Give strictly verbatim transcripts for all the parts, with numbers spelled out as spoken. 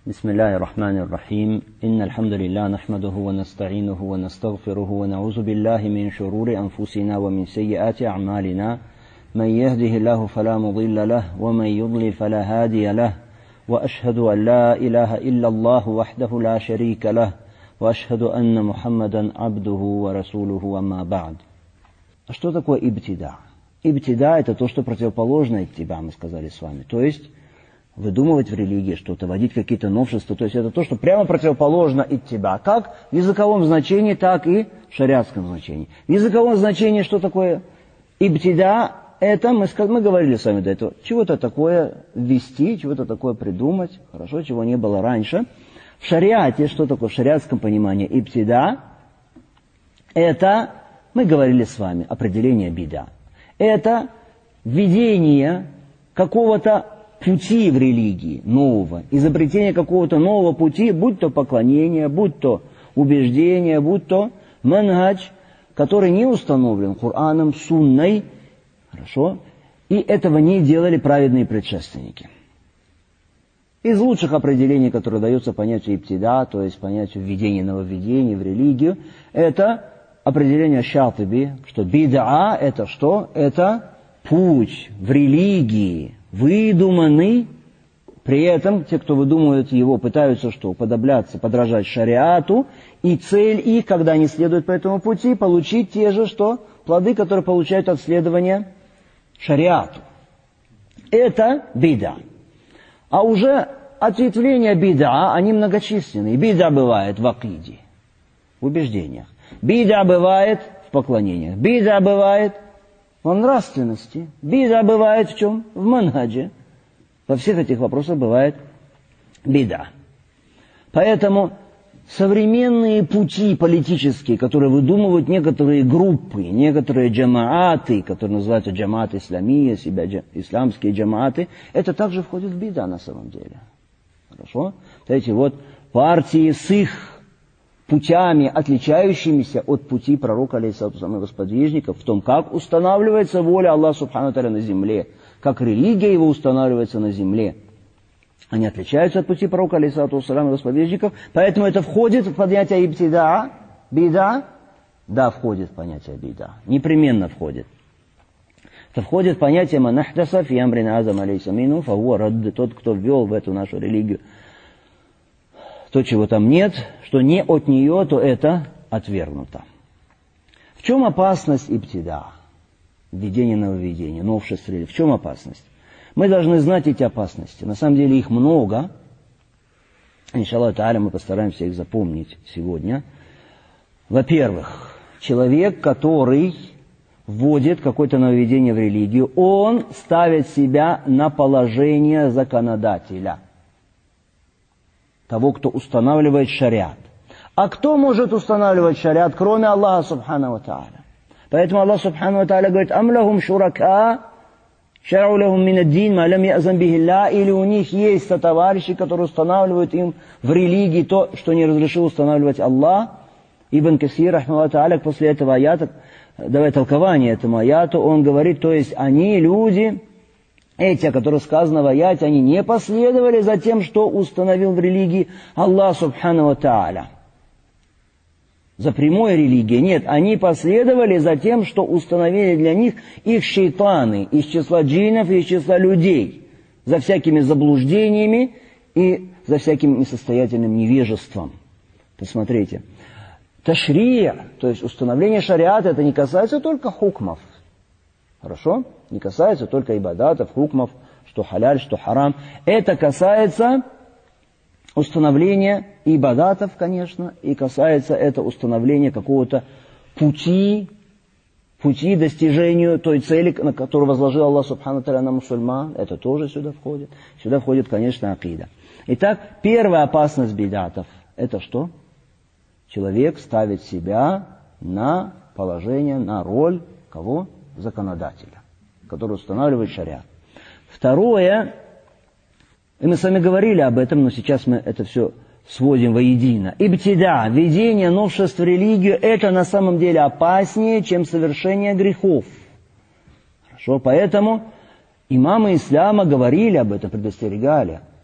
بسم الله الرحمن الرحيم إن الحمد لله نحمده ونستعينه ونستغفره ونعوذ بالله من شرور أنفسنا ومن سيئات أعمالنا من يهده الله فلا مضل له ومن يضلل فلا هادي له وأشهد أن لا إله إلا الله وحده لا شريك له وأشهد أن محمدا عبده ورسوله أما بعد. А что такое ибтида? Ибтида – это то, что противоположно иттиба, мы сказали с вами. То есть выдумывать в религии что-то, вводить какие-то новшества. То есть это то, что прямо противоположно иттиба. Как в языковом значении, так и в шариатском значении. В языковом значении что такое ибтида? Это, мы, мы говорили с вами до этого, чего-то такое ввести, чего-то такое придумать, хорошо, чего не было раньше. В шариате, что такое в шариатском понимании ибтида? Это, мы говорили с вами, определение бида. Это введение какого-то пути в религии нового, изобретение какого-то нового пути, будь то поклонение, будь то убеждение, будь то манхадж, который не установлен Кораном, сунной, хорошо, и этого не делали праведные предшественники. Из лучших определений, которые даются понятию ибтида, то есть понятию введения нововведений в религию, это определение Шатиби, что бид'a это что? Это путь в религии, выдуманный, при этом те, кто выдумывают его, пытаются что? Уподобляться, подражать шариату, и цель их, когда они следуют по этому пути, получить те же что? Плоды, которые получают от следования шариату. Это бида. А уже ответвления бида, они многочисленные. Бида бывает в акиде, в убеждениях. Бида бывает в поклонениях. Бида бывает в нравственности. Бида бывает в чем? В манхадже. Во всех этих вопросах бывает бида. Поэтому современные пути политические, которые выдумывают некоторые группы, некоторые джамааты, которые называются джамаат исламия, себя джа, исламские джамааты, это также входит в бида на самом деле. Хорошо? Эти вот партии с их путями, отличающимися от пути пророка, алейхиссалату вассалам, и его сподвижников, в том, как устанавливается воля Аллаха субхану ва тааля на земле, как религия его устанавливается на земле. Они отличаются от пути пророка, алейхиссалату вассалам, и его сподвижников, поэтому это входит в понятие ибтида, бида, да, входит в понятие бида, непременно входит. Это входит в понятие манахдаса фи амрина азам алейса мину фахуа радд, тот, кто ввел в эту нашу религию то, чего там нет, что не от нее, то это отвергнуто. В чем опасность ибтида? Введение нововведения, новшеств религии. В чем опасность? Мы должны знать эти опасности. На самом деле их много. Иншаллах тааля мы постараемся их запомнить сегодня. Во-первых, человек, который вводит какое-то нововведение в религию, он ставит себя на положение законодателя, того, кто устанавливает шариат. А кто может устанавливать шариат, кроме Аллаха субхану ва тааля? Поэтому Аллах субхану ва тааля говорит: «Ам лахум шурака, шар'у лахум мин ад-дин, ма лам я'зан бихи Аллах». Или у них есть сотоварищи, которые устанавливают им в религии то, что не разрешил устанавливать Аллах. Ибн Касир, рахмаллаху тааля, после этого аята, давая толкование этому аяту, он говорит, то есть они, люди, эти, о которых сказано в аяте, они не последовали за тем, что установил в религии Аллах субхану ва тааля. За прямой религией. Нет, они последовали за тем, что установили для них их шейтаны из числа джиннов и из числа людей. За всякими заблуждениями и за всяким несостоятельным невежеством. Посмотрите. Ташрия, то есть установление шариата, это не касается только хукмов. Хорошо? Не касается только ибадатов, хукмов, что халяль, что харам. Это касается установления ибадатов, конечно, и касается это установления какого-то пути, пути достижению той цели, на которую возложил Аллах субхану ва тааля на мусульман. Это тоже сюда входит. Сюда входит, конечно, акида. Итак, первая опасность бидатов – это что? Человек ставит себя на положение, на роль кого? Законодателя, который устанавливает шариат. Второе, и мы с вами говорили об этом, но сейчас мы это все сводим воедино. Ибтида, введение новшеств в религию, это на самом деле опаснее, чем совершение грехов. Хорошо, поэтому имамы ислама говорили об этом, предостерегали.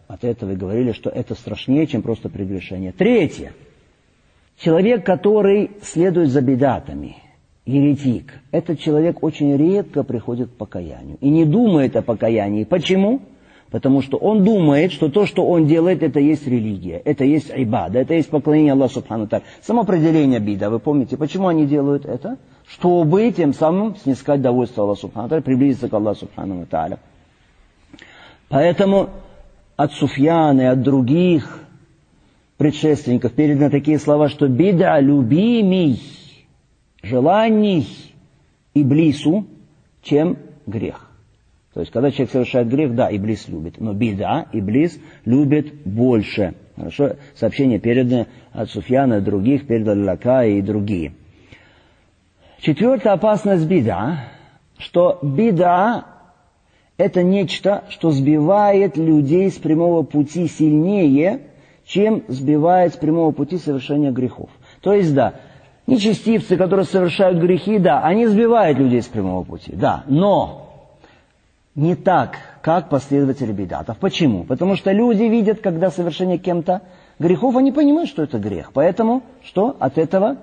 от этого и говорили, что это страшнее, чем просто прегрешение. Третье. Человек, который следует за бидатами, еретик, этот человек очень редко приходит к покаянию и не думает о покаянии. Почему? Потому что он думает, что то, что он делает, это есть религия, это есть ибада, это есть поклонение Аллаху субхану тааля. Само определение бида, вы помните, почему они делают это? Чтобы тем самым снискать довольство Аллаху субхану тааля, приблизиться к Аллаху субхану тааля. Поэтому от Суфьяна и от других предшественников переданы такие слова, что бида любимей, желаний Иблису, чем грех. То есть, когда человек совершает грех, да, Иблис любит, но бида, Иблис любит больше. Хорошо, сообщение передано от Суфьяна и других, передали Лака и другие. Четвертая опасность бида, что бида это нечто, что сбивает людей с прямого пути сильнее, чем сбивает с прямого пути совершения грехов. То есть, да, нечестивцы, которые совершают грехи, да, они сбивают людей с прямого пути, да, но не так, как последователи бидатов. Почему? Потому что люди видят, когда совершение кем-то грехов, они понимают, что это грех. Поэтому, что от этого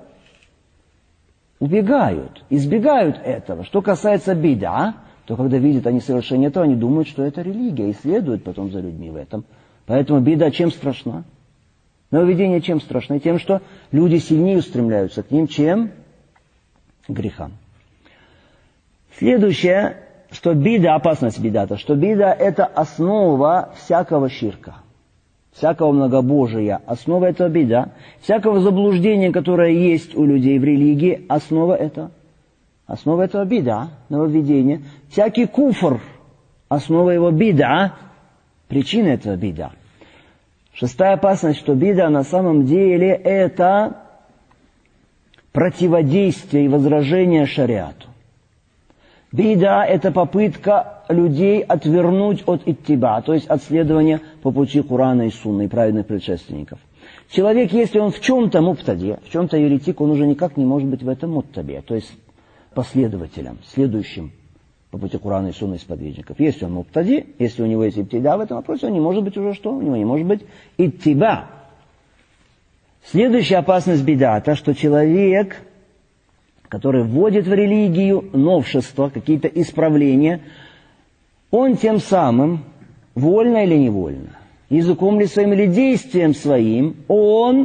убегают, избегают этого. Что касается бида, то когда видят они совершение этого, они думают, что это религия, и следуют потом за людьми в этом. Поэтому бида чем страшна? Нововведение чем страшно? Тем, что люди сильнее устремляются к ним, чем к грехам. Следующее, что бида, опасность бидата, что бида это основа всякого ширка, всякого многобожия, основа этого бида, всякого заблуждения, которое есть у людей в религии, основа это, основа этого бида, нововведения, всякий куфр, основа его бида, причина этого бида. Шестая опасность, что бида на самом деле это противодействие и возражение шариату. Бида – это попытка людей отвернуть от иттиба, то есть от следования по пути Курана и Сунны, и праведных предшественников. Человек, если он в чем-то муптади, в чем-то еретик, он уже никак не может быть в этом муттабе, то есть последователем, следующим по пути Курана и Сунны сподвижников. Если он муптади, если у него есть иттиба в этом вопросе, он не может быть уже что? У него не может быть иттиба. Следующая опасность бидата, что человек, который вводит в религию новшества, какие-то исправления, он тем самым, вольно или невольно, языком ли своим или действием своим, он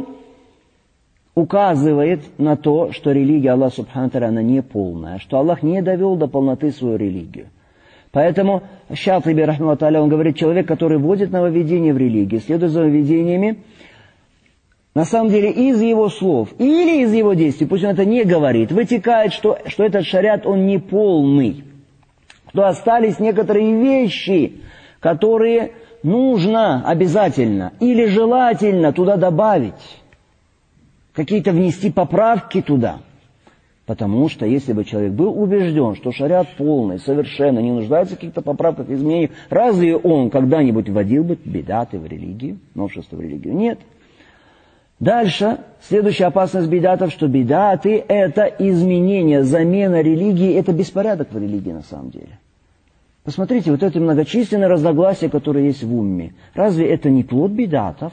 указывает на то, что религия Аллаха субхану тааля, она не полная, что Аллах не довел до полноты свою религию. Поэтому Шатиби, рахматуллаху тааля, он говорит, человек, который вводит нововведение в религию, следует за нововведениями, на самом деле из его слов или из его действий, пусть он это не говорит, вытекает, что, что этот шариат, он не полный, что остались некоторые вещи, которые нужно обязательно или желательно туда добавить, какие-то внести поправки туда. Потому что если бы человек был убежден, что шариат полный, совершенно не нуждается в каких-то поправках, изменениях, разве он когда-нибудь вводил бы бидаты в религию, новшество в религию? Нет. Дальше, следующая опасность бидатов, что бидаты – это изменение, замена религии, это беспорядок в религии на самом деле. Посмотрите, вот это многочисленные разногласия, которые есть в умме. Разве это не плод бидатов?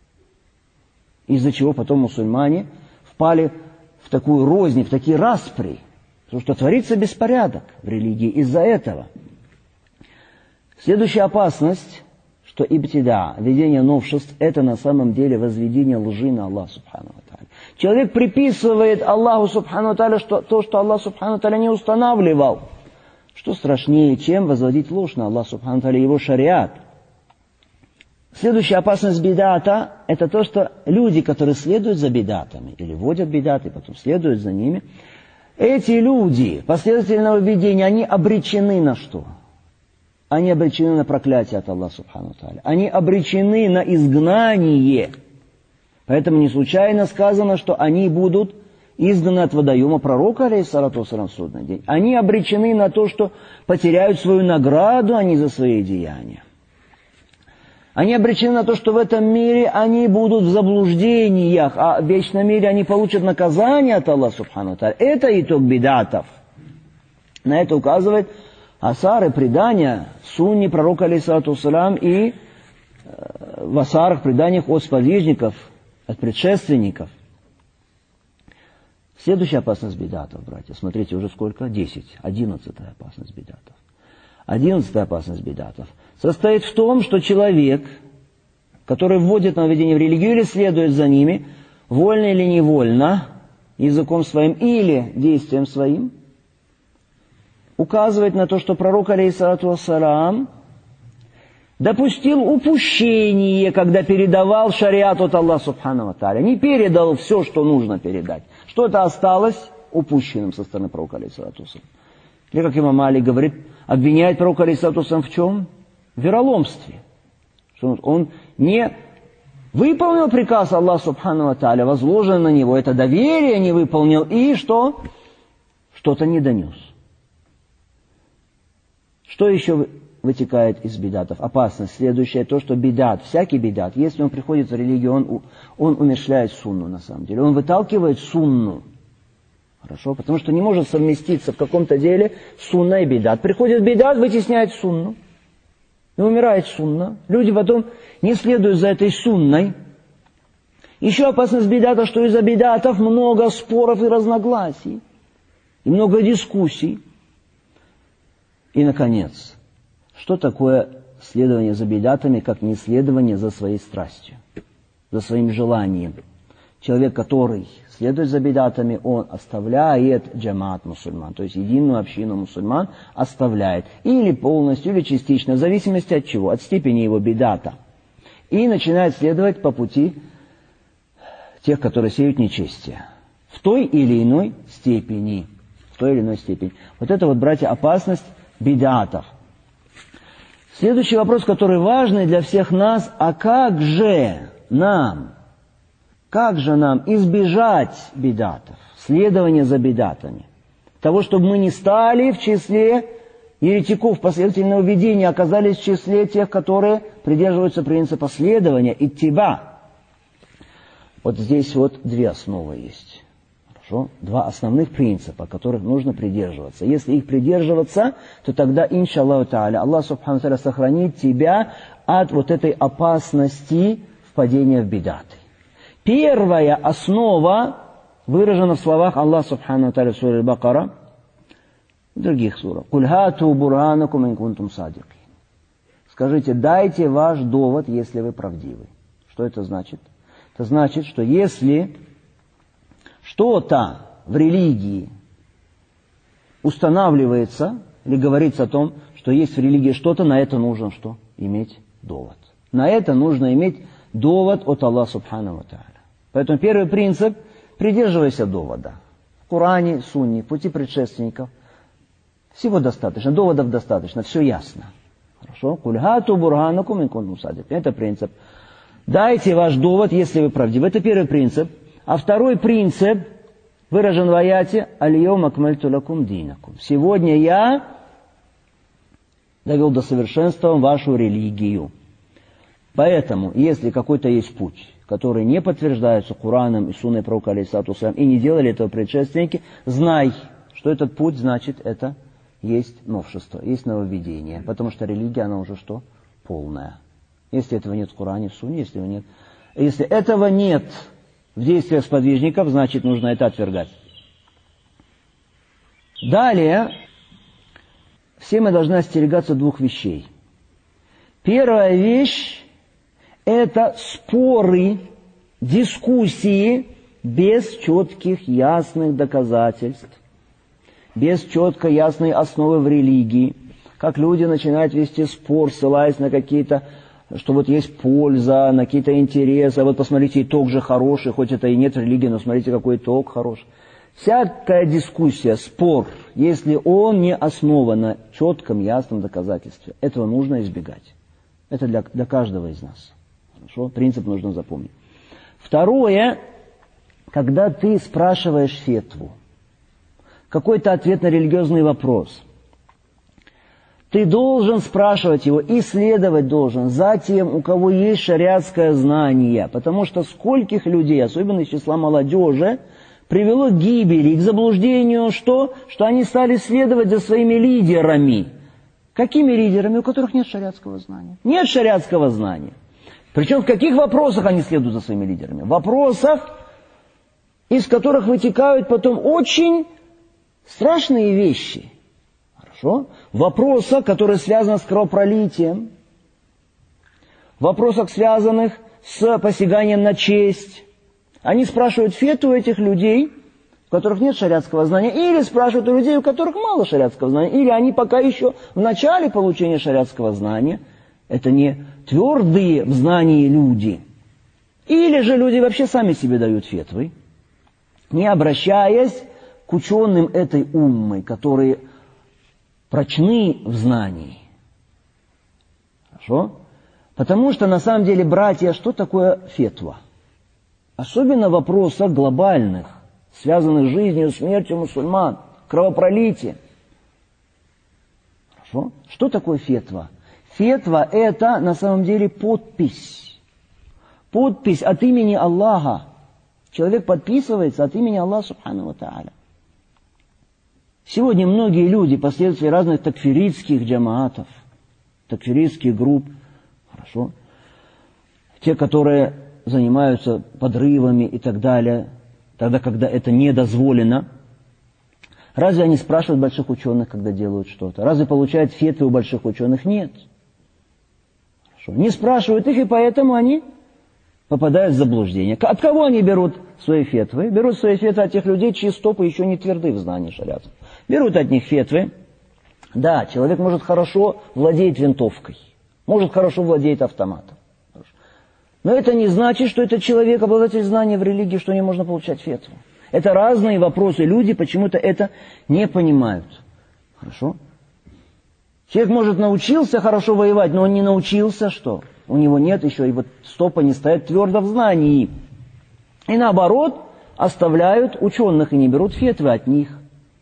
Из-за чего потом мусульмане впали в такую рознь, в такие распри. Потому что творится беспорядок в религии из-за этого. Следующая опасность, что ибтида, введение новшеств, это на самом деле возведение лжи на Аллаха субхану ва тааля. Человек приписывает Аллаху субхану ва тааля что, то, что Аллах субхану ва тааля не устанавливал. Что страшнее, чем возводить ложь на Аллаха субхану ва тааля, его шариат. Следующая опасность бидата – это то, что люди, которые следуют за бидатами, или вводят бидаты, потом следуют за ними, эти люди, последователи нововведения, они обречены на что? Они обречены на проклятие от Аллаха субхану ва тааля. Они обречены на изгнание. Поэтому не случайно сказано, что они будут изгнаны от водоема пророка, алейхиссалату вассалям, в судный день. Они обречены на то, что потеряют свою награду, а не за свои деяния. Они обречены на то, что в этом мире они будут в заблуждениях, а в вечном мире они получат наказание от Аллаха субхану ва тааля. Это итог бидатов. На это указывает асары, предания, сунни пророка, алейхиссалату вассалям, и в асарах, преданиях от сподвижников, от предшественников. Следующая опасность бидатов, братья, смотрите, уже сколько? Десять. Одиннадцатая опасность бидатов. Одиннадцатая опасность бидатов состоит в том, что человек, который вводит нововведение в религию или следует за ними, вольно или невольно, языком своим или действием своим, указывает на то, что пророк, алейхиссалату вассалям, допустил упущение, когда передавал шариат от Аллаха субхану ва тааля. Не передал все, что нужно передать. Что-то осталось упущенным со стороны пророка, алейхиссалату вассалям. Или, как имам Малик говорит, обвиняет пророка, алейхиссалату вассалям, в чем? В вероломстве. Что он не выполнил приказ Аллаха субхану ва тааля, возложенный на него, это доверие не выполнил, и что? Что-то не донес. Что еще вытекает из бидатов? Опасность следующая, то, что бидат, всякий бидат, если он приходит в религию, он, он умерщвляет сунну на самом деле. Он выталкивает сунну. Хорошо? Потому что не может совместиться в каком-то деле сунна и бидат. Приходит бидат, вытесняет сунну. И умирает сунна. Люди потом не следуют за этой сунной. Еще опасность бидата, что из-за бидатов много споров и разногласий. И много дискуссий. И, наконец, что такое следование за бидатами, как не следование за своей страстью, за своим желанием? Человек, который следует за бидатами, он оставляет джамаат мусульман, то есть единую общину мусульман оставляет. Или полностью, или частично, в зависимости от чего? От степени его бидата. И начинает следовать по пути тех, которые сеют нечестие. В той или иной степени. В той или иной степени. Вот это вот, братья, опасность бидатов. Следующий вопрос, который важный для всех нас, а как же нам, как же нам избежать бидатов, следования за бидатами, того, чтобы мы не стали в числе еретиков последовательного видения, оказались в числе тех, которые придерживаются принципа следования, иттиба. Вот здесь вот две основы есть. Хорошо? Два основных принципа, которых нужно придерживаться. Если их придерживаться, то тогда, иншаллаху тааля, Аллах субхану тааля сохранит тебя от вот этой опасности впадения в бидаты. Первая основа выражена в словах Аллаха субхану тааля в суре Аль-Бакара, в других сурах. «Куль хату бурханакум ин кунтум садикин». Скажите, дайте ваш довод, если вы правдивы. Что это значит? Это значит, что если что-то в религии устанавливается, или говорится о том, что есть в религии что-то, на это нужно что? Иметь довод. На это нужно иметь довод от Аллаха субхану ва тааля. Поэтому первый принцип – придерживайся довода. В Коране, Сунне, в пути предшественников всего достаточно, доводов достаточно, все ясно. Хорошо? «Куль хату бурханакум ин кунтум садикин». Это принцип. Дайте ваш довод, если вы правдивы. Это первый принцип. А второй принцип выражен в аяте «Аль-йома акмальту лакум динакум». Сегодня я довел до совершенства вашу религию. Поэтому, если какой-то есть путь, который не подтверждается Кораном и Сунной пророка, алейхиссалату вассалям, и не делали этого предшественники, знай, что этот путь, значит, это есть новшество, есть нововведение. Потому что религия, она уже что? Полная. Если этого нет в Коране, в Сунне, если этого нет. Если этого нет в действиях сподвижников, значит, нужно это отвергать. Далее, все мы должны остерегаться двух вещей. Первая вещь – это споры, дискуссии без четких, ясных доказательств, без четко ясной основы в религии. Как люди начинают вести спор, ссылаясь на какие-то, что вот есть польза, на какие-то интересы. А вот посмотрите, итог же хороший, хоть это и нет в религии, но смотрите, какой итог хороший. Всякая дискуссия, спор, если он не основан на четком, ясном доказательстве, этого нужно избегать. Это для, для каждого из нас. Хорошо? Принцип нужно запомнить. Второе, когда ты спрашиваешь фетву, какой-то ответ на религиозный вопрос, ты должен спрашивать его, исследовать должен за тем, у кого есть шариатское знание. Потому что скольких людей, особенно из числа молодежи, привело к гибели, к заблуждению, что? Что они стали следовать за своими лидерами. Какими лидерами? У которых нет шариатского знания. Нет шариатского знания. Причем в каких вопросах они следуют за своими лидерами? В вопросах, из которых вытекают потом очень страшные вещи. Хорошо? В вопросах, которые связаны с кровопролитием, в вопросах, связанных с посяганием на честь. Они спрашивают фетву у этих людей, у которых нет шариатского знания, или спрашивают у людей, у которых мало шариатского знания, или они пока еще в начале получения шариатского знания. Это не твердые в знании люди. Или же люди вообще сами себе дают фетвы, не обращаясь к ученым этой уммы, которые прочны в знании. Хорошо? Потому что, на самом деле, братья, что такое фетва? Особенно в вопросах глобальных, связанных с жизнью и смертью мусульман, кровопролитием. Хорошо? Что такое фетва? Фетва – это, на самом деле, подпись. Подпись от имени Аллаха. Человек подписывается от имени Аллаха, субхану ва тааля. Сегодня многие люди, последователи разных такфиритских джамаатов, такфиритских групп, хорошо, те, которые занимаются подрывами и так далее, тогда, когда это не дозволено, разве они спрашивают больших ученых, когда делают что-то? Разве получают фетвы у больших ученых? Нет. Хорошо. Не спрашивают их, и поэтому они попадают в заблуждение. От кого они берут свои фетвы? Берут свои фетвы от тех людей, чьи стопы еще не тверды в знании шариата. Берут от них фетвы. Да, человек может хорошо владеть винтовкой, может хорошо владеть автоматом. Но это не значит, что этот человек обладатель знания в религии, что не можно получать фетву. Это разные вопросы. Люди почему-то это не понимают. Хорошо? Человек, может, научился хорошо воевать, но он не научился, что? У него нет еще, и вот стопа не стоят твердо в знании. И наоборот, оставляют ученых и не берут фетвы от них.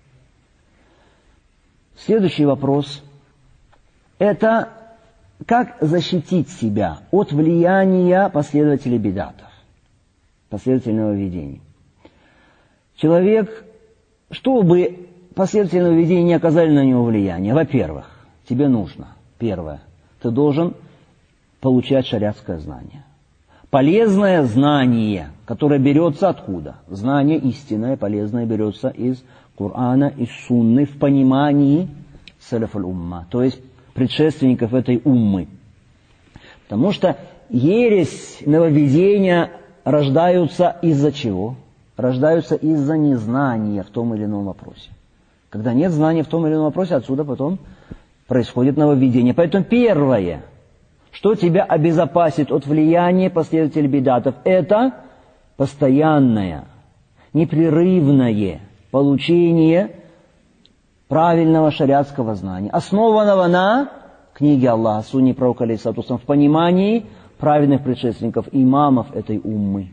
Следующий вопрос. Это как защитить себя от влияния последователей бидатов, последовательного видения. Человек, чтобы последовательного видения не оказали на него влияние, во-первых, тебе нужно, первое, ты должен получать шариатское знание. Полезное знание, которое берется откуда? Знание истинное, полезное берется из Корана, из Сунны, в понимании салаф аль-умма, то есть предшественников этой уммы. Потому что ересь, нововведения рождаются из-за чего? Рождаются из-за незнания в том или ином вопросе. Когда нет знания в том или ином вопросе, отсюда потом происходит нововведение. Поэтому первое, что тебя обезопасит от влияния последователей бидатов, это постоянное, непрерывное получение правильного шариатского знания, основанного на книге Аллаха, сунне пророка, алейхиссалату вассалям, в понимании праведных предшественников, имамов этой уммы.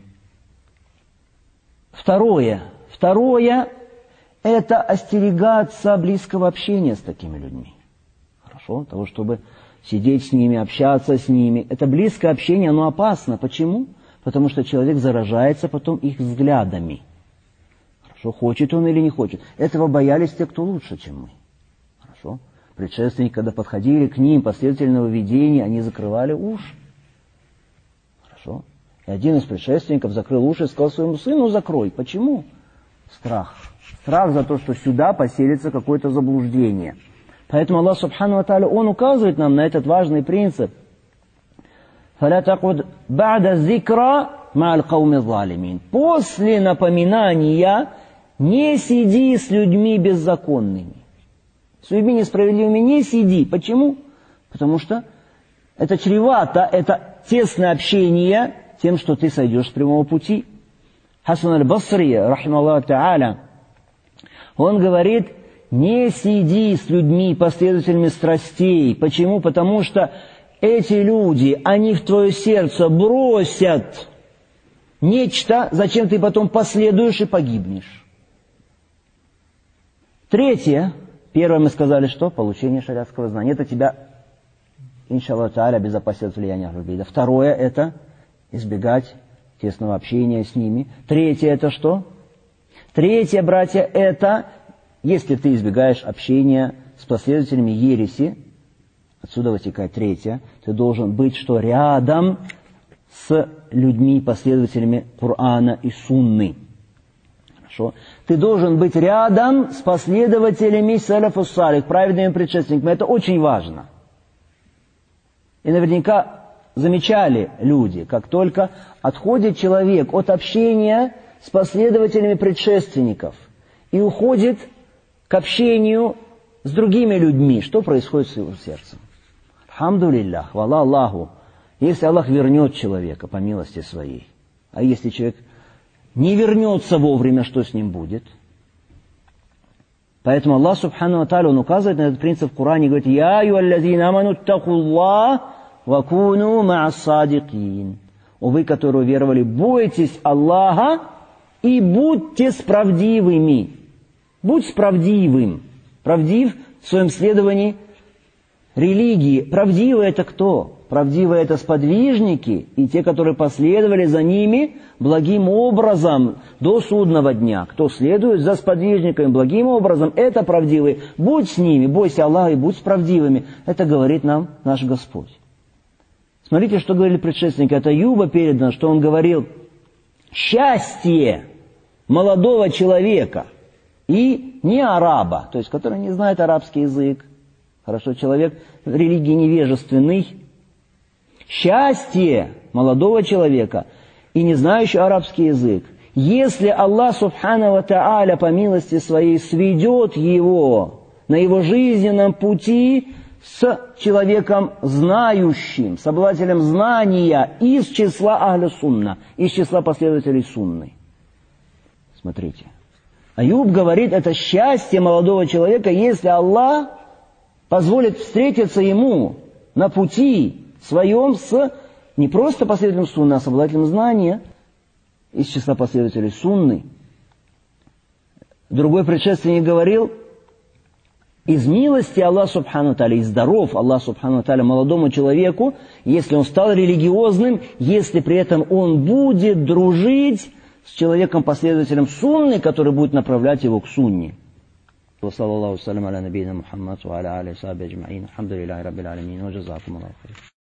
Второе. Второе – это остерегаться близкого общения с такими людьми. Хорошо? Того, чтобы сидеть с ними, общаться с ними. Это близкое общение, оно опасно. Почему? Потому что человек заражается потом их взглядами. Хорошо? Хочет он или не хочет. Этого боялись те, кто лучше, чем мы. Хорошо? Предшественники, когда подходили к ним, последовательного видения, они закрывали уши. Хорошо? И один из предшественников закрыл уши и сказал своему сыну: закрой. Почему? Страх. Страх за то, что сюда поселится какое-то заблуждение. Поэтому Аллах Субхану ва Тааля, Он указывает нам на этот важный принцип. فَلَا تَقُدْ بَعْدَ الذِّكْرَى مَعَ الْقَوْمِ الظَّالِمِينَ. После напоминания не сиди с людьми беззаконными. С людьми несправедливыми не сиди. Почему? Потому что это чревато, это тесное общение тем, что ты сойдешь с прямого пути. Хасан аль-Басри, рахималлаху та'аля, он говорит: не сиди с людьми, последователями страстей. Почему? Потому что эти люди, они в твое сердце бросят нечто, зачем ты потом последуешь и погибнешь. Третье. Первое мы сказали, что? Получение шариатского знания. Это тебя, иншаллах та'аля, обезопасит от влияния ахль-бид'а. Второе – это избегать тесного общения с ними. Третье – это что? Третье, братья, это если ты избегаешь общения с последователями ереси, отсюда вытекает третье, ты должен быть что? Рядом с людьми, последователями Корана и Сунны. Хорошо? Ты должен быть рядом с последователями салафу салих, праведными предшественниками. Это очень важно. И наверняка замечали люди, как только отходит человек от общения с последователями предшественников и уходит к общению с другими людьми, что происходит с его сердцем? Алхамдулиллах, хвала Аллаху, если Аллах вернет человека по милости своей. А если человек не вернется вовремя, что с ним будет? Поэтому Аллах Субхану ва Тааля, Он указывает на этот принцип в Коране и говорит: «Я аюаллазина аману ттакуллах ва куну ма'ас-садикин». О вы, которые уверовали, бойтесь Аллаха и будьте справдивыми. Будь правдивым. Правдив в своем следовании религии. Правдивы это кто? Правдивы это сподвижники и те, которые последовали за ними благим образом до судного дня. Кто следует за сподвижниками благим образом, это правдивые. Будь с ними, бойся Аллаха и будь с правдивыми. Это говорит нам наш Господь. Смотрите, что говорили предшественники. От Аюба передано, что он говорил: счастье молодого человека и не араба, то есть который не знает арабский язык. Хорошо, человек в религии невежественный. Счастье молодого человека и не знающего арабский язык, если Аллах Субхану ва Тааля по милости своей сведет его на его жизненном пути с человеком знающим, с обладателем знания из числа Ахля Сунна, из числа последователей Сунны. Смотрите. Аюб говорит, это счастье молодого человека, если Аллах позволит встретиться ему на пути своем с не просто последователем Сунны, а с обладателем знания из числа последователей Сунны. Другой предшественник говорил: из милости Аллаха Субхану Тааля, из даров Аллаха Субхану Тааля молодому человеку, если он стал религиозным, если при этом он будет дружить с человеком, последователем Сунны, который будет направлять его к Сунне. Саллаллаху салям аля набийна Мухаммад ва аля алихи ва сахбихи аджмаин. Алхамдулиллахи раббил алямин. Ва джазакумуллаху хайран.